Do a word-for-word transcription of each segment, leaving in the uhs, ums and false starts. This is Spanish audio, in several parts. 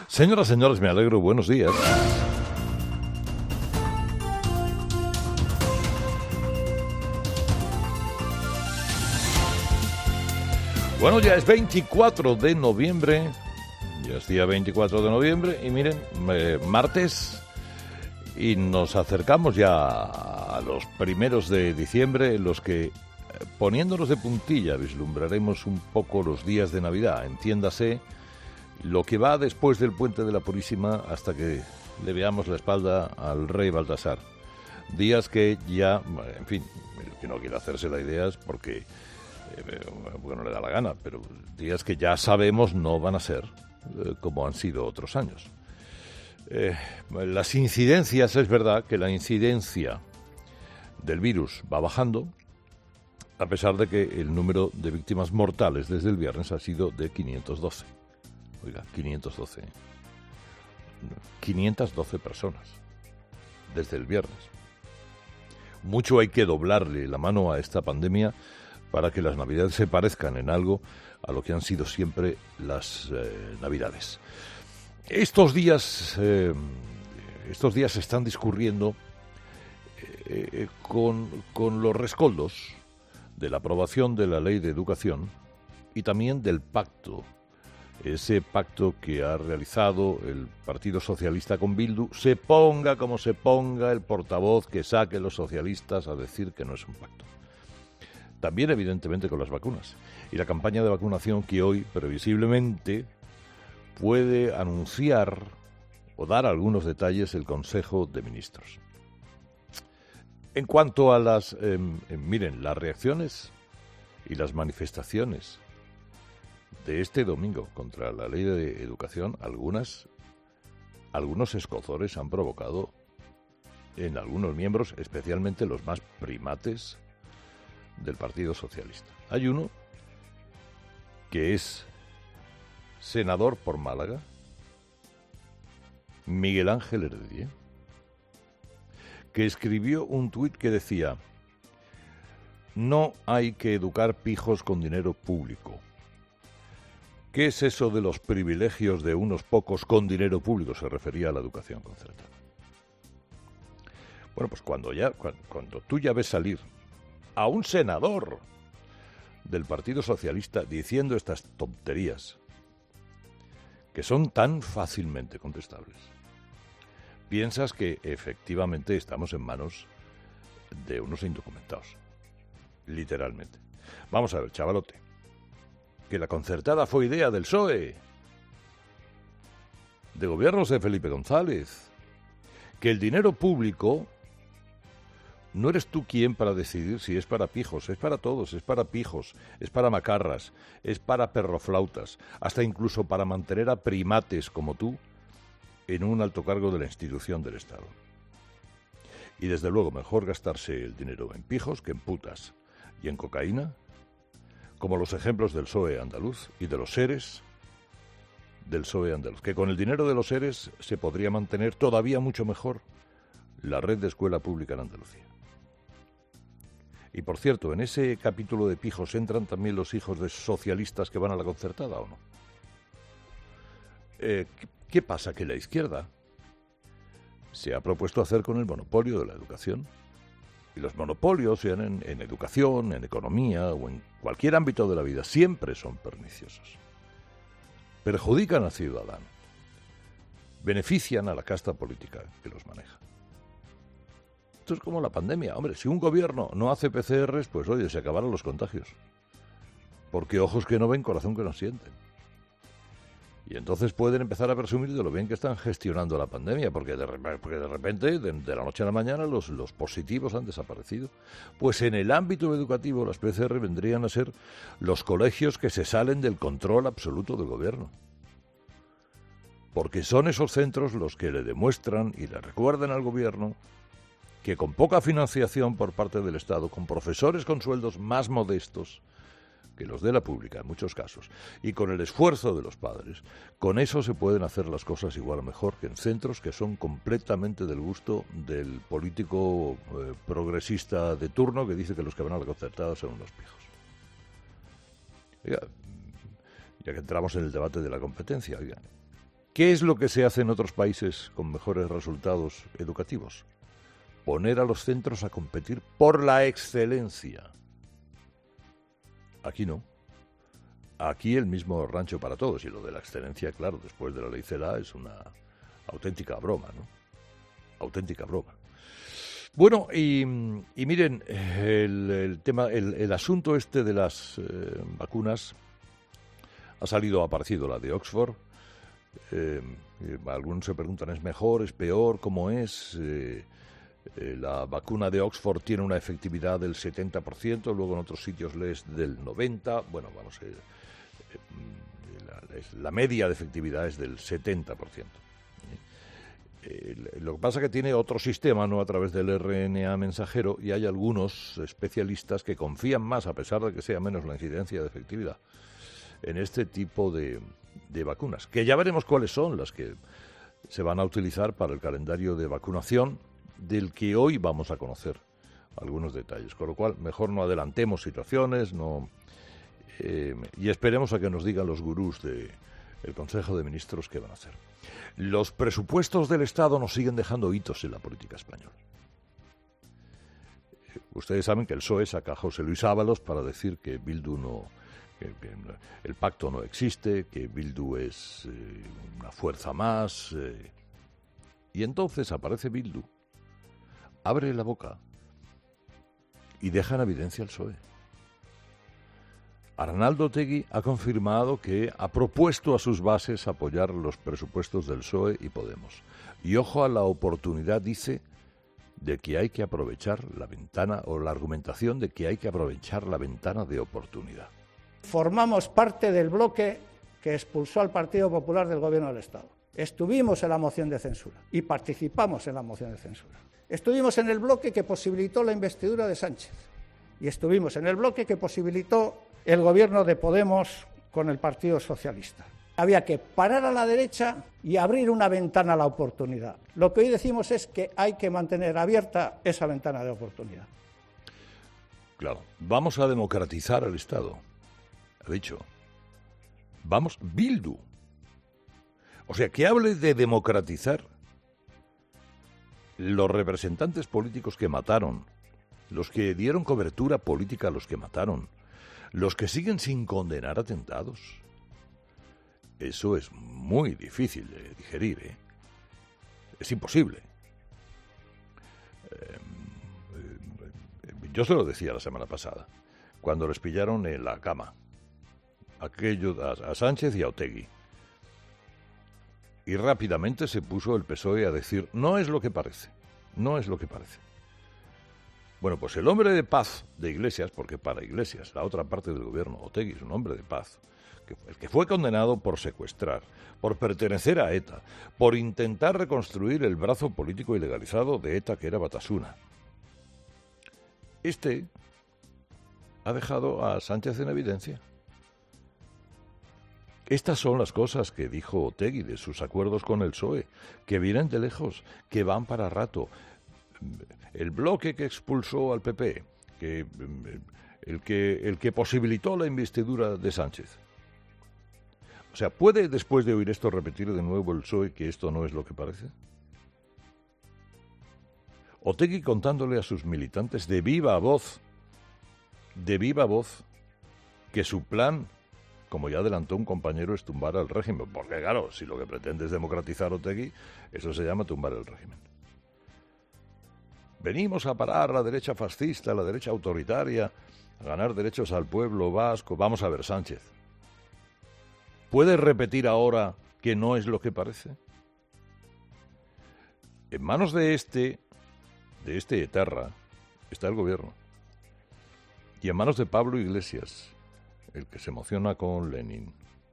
Señoras, señores, me alegro. Buenos días. Bueno, ya es veinticuatro de noviembre. Ya es día veinticuatro de noviembre. Y miren, eh, martes. Y nos acercamos ya a los primeros de diciembre, en los que, poniéndonos de puntilla, vislumbraremos un poco los días de Navidad. Entiéndase lo que va después del Puente de la Purísima hasta que le veamos la espalda al rey Baltasar. Días que ya, en fin, el que no quiere hacerse la idea es porque, eh, porque no le da la gana, pero días que ya sabemos no van a ser eh, como han sido otros años. Eh, las incidencias, es verdad que la incidencia del virus va bajando, a pesar de que el número de víctimas mortales desde el viernes ha sido de quinientos doce. Oiga, quinientos doce. quinientas doce personas desde el viernes. Mucho hay que doblarle la mano a esta pandemia para que las Navidades se parezcan en algo a lo que han sido siempre las eh, Navidades. Estos días, eh, estos días se están discurriendo eh, con, con los rescoldos de la aprobación de la Ley de Educación y también del pacto, ese pacto que ha realizado el Partido Socialista con Bildu, se ponga como se ponga el portavoz que saque los socialistas a decir que no es un pacto. También, evidentemente, con las vacunas y la campaña de vacunación que hoy, previsiblemente, puede anunciar o dar algunos detalles el Consejo de Ministros. En cuanto a las, eh, eh, miren, las reacciones y las manifestaciones de este domingo contra la Ley de Educación, algunas, algunos escozores han provocado en algunos miembros, especialmente los más primates del Partido Socialista. Hay uno que es senador por Málaga, Miguel Ángel Heredier, que escribió un tuit que decía: no hay que educar pijos con dinero público. ¿Qué es eso de los privilegios de unos pocos con dinero público? Se refería a la educación concertada. Bueno, pues cuando, ya, cuando, cuando tú ya ves salir a un senador del Partido Socialista diciendo estas tonterías, que son tan fácilmente contestables, piensas que efectivamente estamos en manos de unos indocumentados, literalmente. Vamos a ver, chavalote, que la concertada fue idea del P S O E, de gobiernos de Felipe González, que el dinero público no eres tú quien para decidir si es para pijos, es para todos, es para pijos, es para macarras, es para perroflautas, hasta incluso para mantener a primates como tú en un alto cargo de la institución del Estado. Y desde luego mejor gastarse el dinero en pijos que en putas y en cocaína, como los ejemplos del P S O E andaluz y de los seres del P S O E andaluz, que con el dinero de los seres se podría mantener todavía mucho mejor la red de escuela pública en Andalucía. Y por cierto, en ese capítulo de pijos entran también los hijos de socialistas que van a la concertada, ¿o no? Eh, ¿Qué pasa? Que la izquierda se ha propuesto hacer con el monopolio de la educación. Y los monopolios, sean en, en educación, en economía o en cualquier ámbito de la vida, siempre son perniciosos. Perjudican al ciudadano. Benefician a la casta política que los maneja. Esto es como la pandemia. Hombre, si un gobierno no hace P C Rs, pues oye, se acabaron los contagios. Porque ojos que no ven, corazón que no sienten. Y entonces pueden empezar a presumir de lo bien que están gestionando la pandemia, porque de, porque de repente, de, de la noche a la mañana, los, los positivos han desaparecido. Pues en el ámbito educativo, las P C R vendrían a ser los colegios que se salen del control absoluto del gobierno. Porque son esos centros los que le demuestran y le recuerdan al gobierno que con poca financiación por parte del Estado, con profesores con sueldos más modestos que los de la pública en muchos casos, y con el esfuerzo de los padres, con eso se pueden hacer las cosas igual o mejor que en centros que son completamente del gusto del político eh, progresista de turno que dice que los que van a la concertada son unos pijos. Oiga, ya que entramos en el debate de la competencia, oiga, ¿Qué es lo que se hace en otros países con mejores resultados educativos? Poner a los centros a competir por la excelencia. Aquí no. Aquí el mismo rancho para todos. Y lo de la excelencia, claro, después de la ley CELA es una auténtica broma, ¿no? Auténtica broma. Bueno, y, y miren, el, el tema, el, el asunto este de las eh, vacunas ha salido, ha aparecido la de Oxford. Eh, eh, algunos se preguntan, ¿es mejor, es peor, cómo es? Eh, eh, la vacuna de Oxford tiene una efectividad del setenta por ciento, luego en otros sitios lees del noventa por ciento. Bueno, vamos, eh, eh, la, la media de efectividad es del setenta por ciento. Eh, lo que pasa es que tiene otro sistema, no a través del R N A mensajero, y hay algunos especialistas que confían más, a pesar de que sea menos la incidencia de efectividad, en este tipo de, de vacunas, que ya veremos cuáles son las que se van a utilizar para el calendario de vacunación, del que hoy vamos a conocer algunos detalles, con lo cual mejor no adelantemos situaciones, no eh, y esperemos a que nos digan los gurús del Consejo de Ministros qué van a hacer. Los presupuestos del Estado nos siguen dejando hitos en la política española. Ustedes saben que el P S O E saca a José Luis Ábalos para decir que Bildu no, que, que el pacto no existe, que Bildu es eh, una fuerza más. Eh, y entonces aparece Bildu, abre la boca y deja en evidencia el P S O E. Arnaldo Otegi ha confirmado que ha propuesto a sus bases apoyar los presupuestos del P S O E y Podemos. Y ojo a la oportunidad, dice, de que hay que aprovechar la ventana, o la argumentación de que hay que aprovechar la ventana de oportunidad. Formamos parte del bloque que expulsó al Partido Popular del Gobierno del Estado. Estuvimos en la moción de censura y participamos en la moción de censura. Estuvimos en el bloque que posibilitó la investidura de Sánchez y estuvimos en el bloque que posibilitó el gobierno de Podemos con el Partido Socialista. Había que parar a la derecha y abrir una ventana a la oportunidad. Lo que hoy decimos es que hay que mantener abierta esa ventana de oportunidad. Claro, vamos a democratizar el Estado, ha dicho. Vamos, Bildu. O sea, que hable de democratizar. Los representantes políticos que mataron, los que dieron cobertura política a los que mataron, los que siguen sin condenar atentados. Eso es muy difícil de digerir, ¿eh? Es imposible. Eh, yo se lo decía la semana pasada, cuando les pillaron en la cama, aquello a, a Sánchez y a Otegi. Y rápidamente se puso el P S O E a decir, no es lo que parece, no es lo que parece. Bueno, pues el hombre de paz de Iglesias, porque para Iglesias, la otra parte del gobierno, Otegi es un hombre de paz, que, el que fue condenado por secuestrar, por pertenecer a ETA, por intentar reconstruir el brazo político ilegalizado de ETA que era Batasuna. Este ha dejado a Sánchez en evidencia. Estas son las cosas que dijo Otegi de sus acuerdos con el P S O E, que vienen de lejos, que van para rato. El bloque que expulsó al P P, que, el, que, el que posibilitó la investidura de Sánchez. O sea, ¿puede después de oír esto repetir de nuevo el P S O E que esto no es lo que parece? Otegi contándole a sus militantes de viva voz, de viva voz, que su plan, como ya adelantó un compañero, es tumbar al régimen. Porque claro, si lo que pretende es democratizar Otegi, eso se llama tumbar el régimen. Venimos a parar la derecha fascista, la derecha autoritaria, a ganar derechos al pueblo vasco. Vamos a ver, Sánchez. ¿Puede repetir ahora que no es lo que parece? En manos de este, de este etarra, está el gobierno. Y en manos de Pablo Iglesias, el que se emociona con Lenin.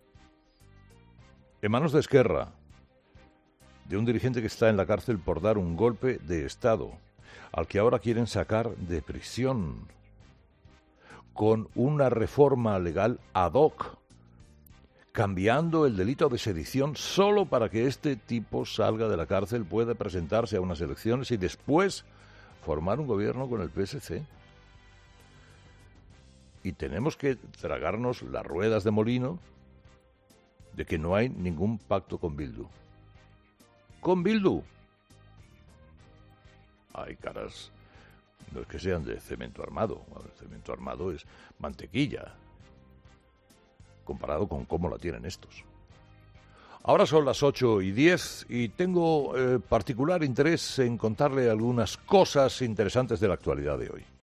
En manos de Esquerra, de un dirigente que está en la cárcel por dar un golpe de Estado, al que ahora quieren sacar de prisión, con una reforma legal ad hoc, cambiando el delito de sedición solo para que este tipo salga de la cárcel, pueda presentarse a unas elecciones y después formar un gobierno con el P S C. Y tenemos que tragarnos las ruedas de molino de que no hay ningún pacto con Bildu. ¿Con Bildu? Hay caras, no es que sean de cemento armado, el cemento armado es mantequilla, comparado con cómo la tienen estos. Ahora son las ocho y diez y tengo eh, particular interés en contarle algunas cosas interesantes de la actualidad de hoy.